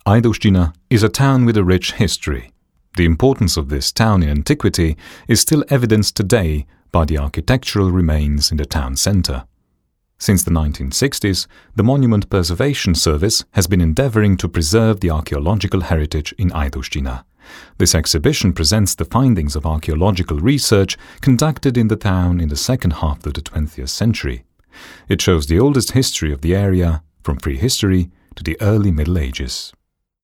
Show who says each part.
Speaker 1: Aidovština is a town with a rich history. The importance of this town in antiquity is still evidenced today by the architectural remains in the town centre. Since the 1960s, the Monument Preservation Service has been endeavouring to preserve the archaeological heritage in Aidovština. This exhibition presents the findings of archaeological research conducted in the town in the second half of the 20th century. It shows the oldest history of the area, from prehistory to the early Middle Ages.